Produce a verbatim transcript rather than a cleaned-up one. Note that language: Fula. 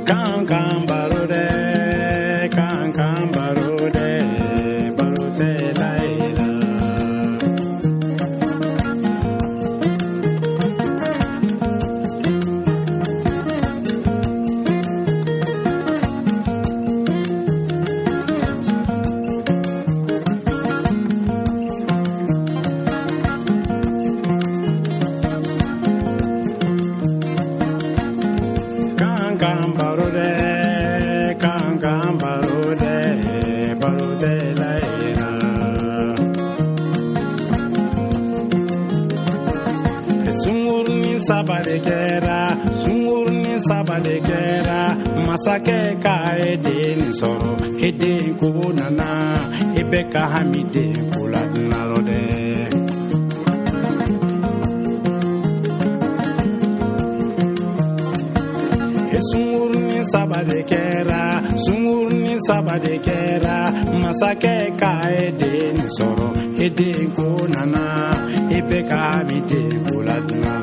kan kan baro de kan kan baro de baro te laila kan baro de kan kan baro de baro de laila sungurni sabale kera sungurni sabale kera masake kae den soro ede kunana ebeka hamide kuladna rode sungurni sabade kera sungurni sabade kera masake kae den soro ede kunana ebeka hamide kuladna